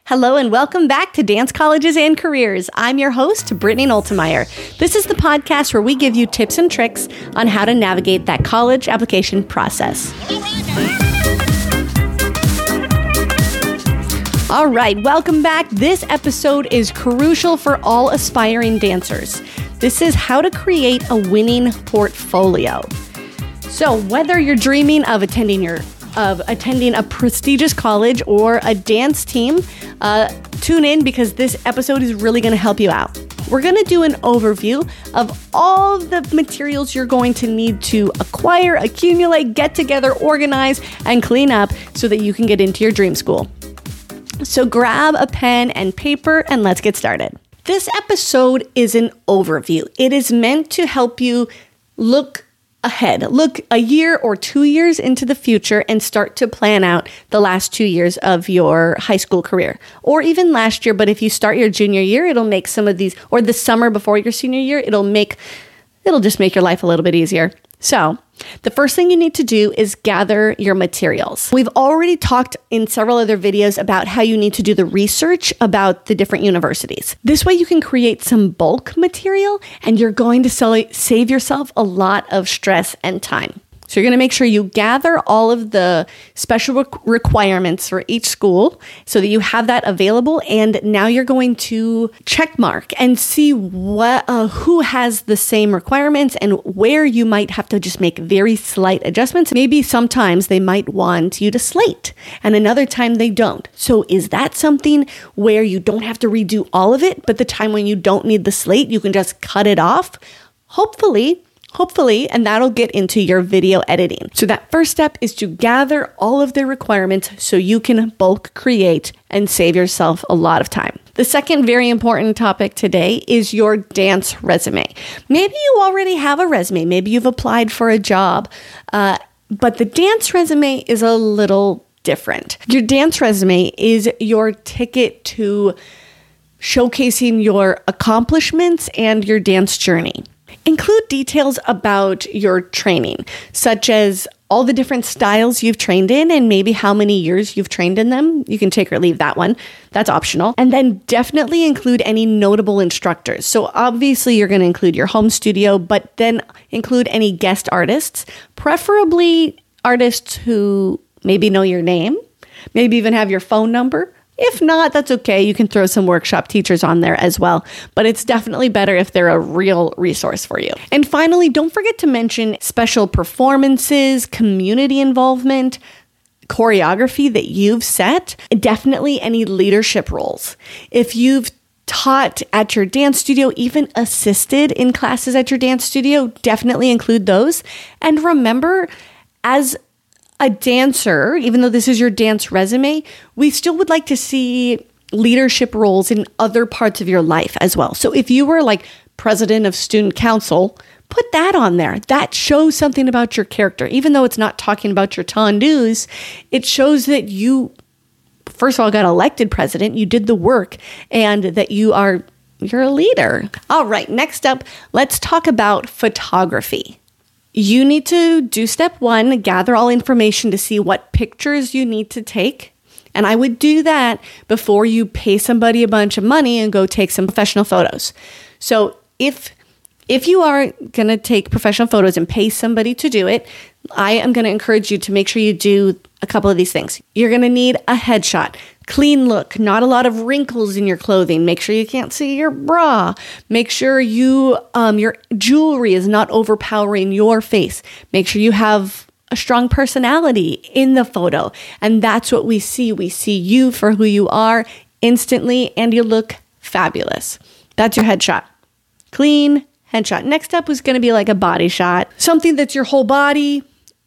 Hello and welcome back to Dance Colleges and Careers. I'm your host, Brittany Noltemeyer. This is the podcast where we give you tips and tricks on how to navigate that college application process. All right, welcome back. This episode is crucial for all aspiring dancers. This is how to create a winning portfolio. So whether you're dreaming of attending a prestigious college or a dance team, tune in because this episode is really going to help you out. We're going to do an overview of all the materials you're going to need to acquire, accumulate, get together, organize, and clean up so that you can get into your dream school. So grab a pen and paper and let's get started. This episode is an overview. It is meant to help you look ahead, look a year or 2 years into the future and start to plan out the last 2 years of your high school career, or even last year. But if you start your junior year, it'll make some of these, or the summer before your senior year, it'll just make your life a little bit easier. So the first thing you need to do is gather your materials. We've already talked in several other videos about how you need to do the research about the different universities. This way you can create some bulk material and you're going to save yourself a lot of stress and time. So you're going to make sure you gather all of the special requirements for each school so that you have that available. And now you're going to check mark and see who has the same requirements and where you might have to just make very slight adjustments. Maybe sometimes they might want you to slate and another time they don't. So is that something where you don't have to redo all of it, but the time when you don't need the slate, you can just cut it off? Hopefully, and that'll get into your video editing. So that first step is to gather all of the requirements so you can bulk create and save yourself a lot of time. The second very important topic today is your dance resume. Maybe you already have a resume. Maybe you've applied for a job, but the dance resume is a little different. Your dance resume is your ticket to showcasing your accomplishments and your dance journey. Include details about your training, such as all the different styles you've trained in and maybe how many years you've trained in them. You can take or leave that one. That's optional. And then definitely include any notable instructors. So obviously you're going to include your home studio, but then include any guest artists, preferably artists who maybe know your name, maybe even have your phone number. If not, that's okay. You can throw some workshop teachers on there as well, but it's definitely better if they're a real resource for you. And finally, don't forget to mention special performances, community involvement, choreography that you've set, definitely any leadership roles. If you've taught at your dance studio, even assisted in classes at your dance studio, definitely include those. And remember, as a dancer, even though this is your dance resume, we still would like to see leadership roles in other parts of your life as well. So if you were like president of student council, put that on there. That shows something about your character. Even though it's not talking about your tendues, it shows that you, first of all, got elected president, you did the work, and that you're a leader. All right, next up, let's talk about photography. You need to do step one, gather all information to see what pictures you need to take. And I would do that before you pay somebody a bunch of money and go take some professional photos. So if you are going to take professional photos and pay somebody to do it, I am going to encourage you to make sure you do a couple of these things. You're going to need a headshot. Clean look, not a lot of wrinkles in your clothing. Make sure you can't see your bra. Make sure your jewelry is not overpowering your face. Make sure you have a strong personality in the photo. And that's what we see. We see you for who you are instantly, and you look fabulous. That's your headshot. Clean headshot. Next up is going to be like a body shot. Something that's your whole body.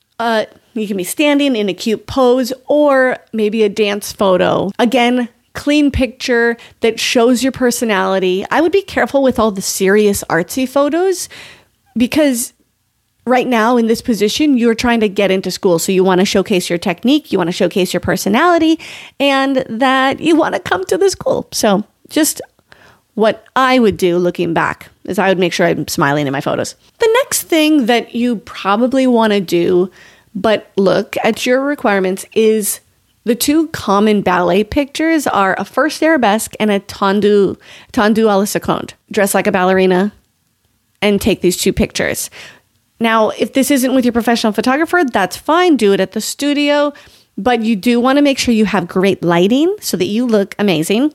You can be standing in a cute pose or maybe a dance photo. Again, clean picture that shows your personality. I would be careful with all the serious artsy photos because right now in this position, you're trying to get into school. So you want to showcase your technique, you want to showcase your personality, and that you want to come to the school. So just what I would do looking back is I would make sure I'm smiling in my photos. The next thing that you probably want to do, but look at your requirements, is The two common ballet pictures are a first arabesque and a tendu à la seconde. Dress like a ballerina and take these two pictures. Now, if this isn't with your professional photographer, that's fine. Do it at the studio. But you do want to make sure you have great lighting so that you look amazing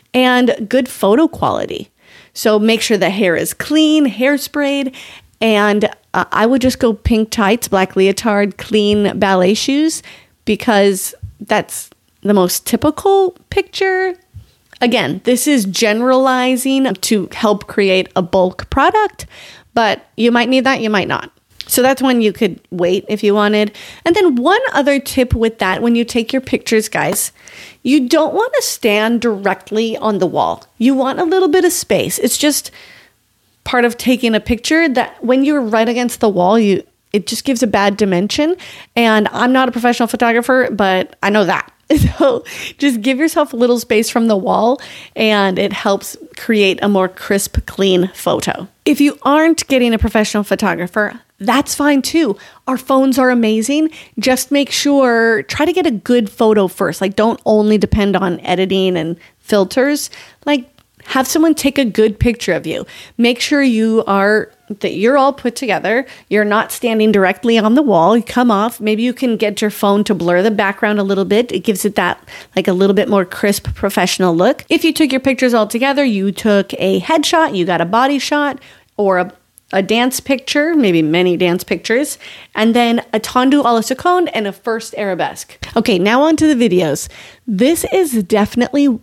and good photo quality. So make sure the hair is clean, hairsprayed, and I would just go pink tights, black leotard, clean ballet shoes, because that's the most typical picture. Again, this is generalizing to help create a bulk product, but you might need that, you might not. So that's when you could wait if you wanted. And then one other tip with that, when you take your pictures, guys, you don't want to stand directly on the wall. You want a little bit of space. It's just part of taking a picture that when you're right against the wall, it just gives a bad dimension. And I'm not a professional photographer, but I know that. So just give yourself a little space from the wall and it helps create a more crisp, clean photo. If you aren't getting a professional photographer, that's fine too. Our phones are amazing. Just make sure, try to get a good photo first. Like, don't only depend on editing and filters. Like, have someone take a good picture of you. Make sure that you're all put together. You're not standing directly on the wall. You come off. Maybe you can get your phone to blur the background a little bit. It gives it that like a little bit more crisp professional look. If you took your pictures all together, you took a headshot, you got a body shot, or a dance picture, maybe many dance pictures, and then a tendu à la seconde and a first arabesque. Okay, now on to the videos. This is definitely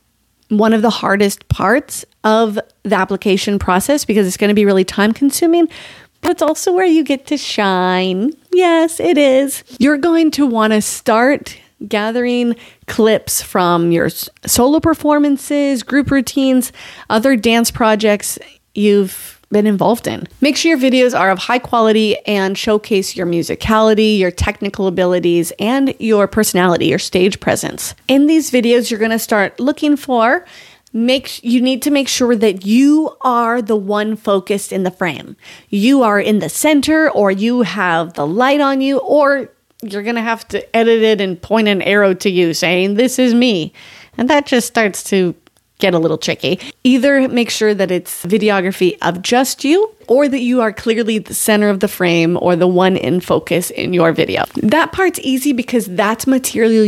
one of the hardest parts of the application process because it's going to be really time consuming, but it's also where you get to shine. Yes, it is. You're going to want to start gathering clips from your solo performances, group routines, other dance projects you've been involved in. Make sure your videos are of high quality and showcase your musicality, your technical abilities, and your personality, your stage presence. In these videos, you're going to start looking for, you need to make sure that you are the one focused in the frame. You are in the center, or you have the light on you, or you're going to have to edit it and point an arrow to you saying, "This is me." And that just starts to get a little tricky. Either make sure that it's videography of just you, or that you are clearly the center of the frame or the one in focus in your video. That part's easy because that's material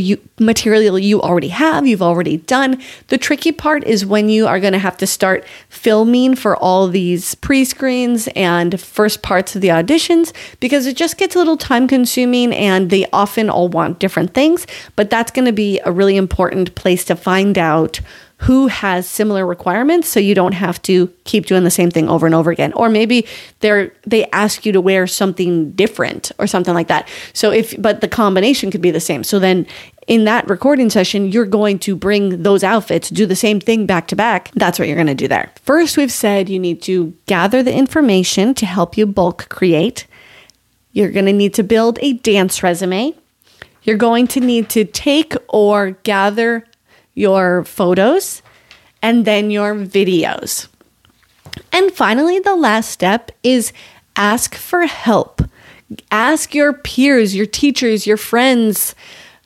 you already have, you've already done. The tricky part is when you are going to have to start filming for all these pre-screens and first parts of the auditions, because it just gets a little time consuming and they often all want different things. But that's going to be a really important place to find out who has similar requirements, so you don't have to keep doing the same thing over and over again. Or maybe they ask you to wear something different or something like that. But the combination could be the same. So then in that recording session, you're going to bring those outfits, do the same thing back to back. That's what you're going to do there. First, we've said you need to gather the information to help you bulk create. You're going to need to build a dance resume. You're going to need to take or gather your photos, and then your videos. And finally, the last step is ask for help. Ask your peers, your teachers, your friends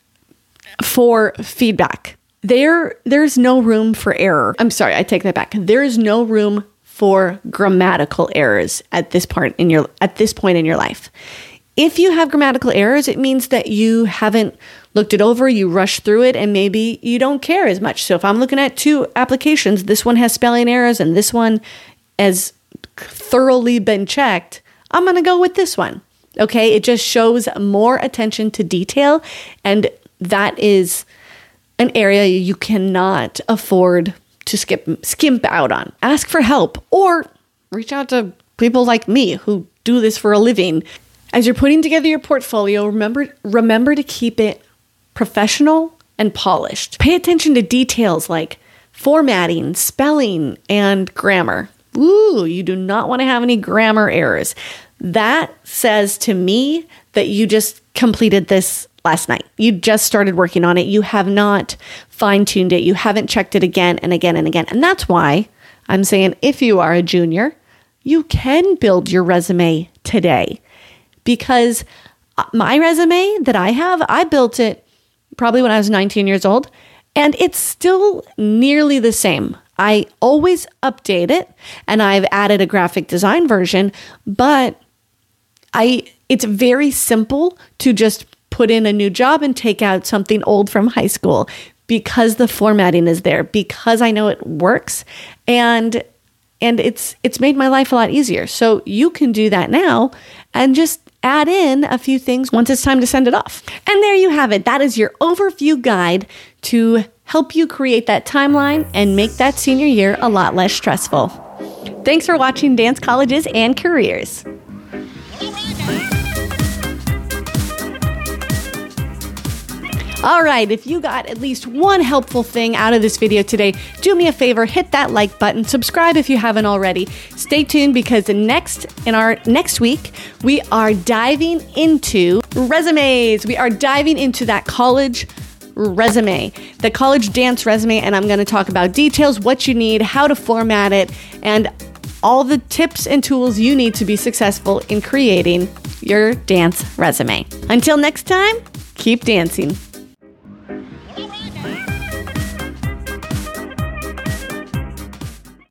for feedback. There's no room for error. I'm sorry, I take that back. There is no room for grammatical errors at this point in your life. If you have grammatical errors, it means that you haven't looked it over, you rush through it, and maybe you don't care as much. So if I'm looking at two applications, this one has spelling errors and this one has thoroughly been checked, I'm going to go with this one. Okay, it just shows more attention to detail, and that is an area you cannot afford to skimp out on. Ask for help or reach out to people like me who do this for a living. As you're putting together your portfolio, remember to keep it professional and polished. Pay attention to details like formatting, spelling, and grammar. Ooh, you do not want to have any grammar errors. That says to me that you just completed this last night. You just started working on it. You have not fine-tuned it. You haven't checked it again and again and again. And that's why I'm saying if you are a junior, you can build your resume today. Because my resume that I have, I built it probably when I was 19 years old, and it's still nearly the same. I always update it, and I've added a graphic design version, but it's very simple to just put in a new job and take out something old from high school because the formatting is there, because I know it works, and it's made my life a lot easier. So you can do that now and just add in a few things once it's time to send it off. And there you have it. That is your overview guide to help you create that timeline and make that senior year a lot less stressful. Thanks for watching Dance Colleges and Careers. All right, if you got at least one helpful thing out of this video today, do me a favor, hit that like button, subscribe if you haven't already. Stay tuned because in our next week, we are diving into resumes. We are diving into that college resume, the college dance resume, and I'm going to talk about details, what you need, how to format it, and all the tips and tools you need to be successful in creating your dance resume. Until next time, keep dancing. All right now.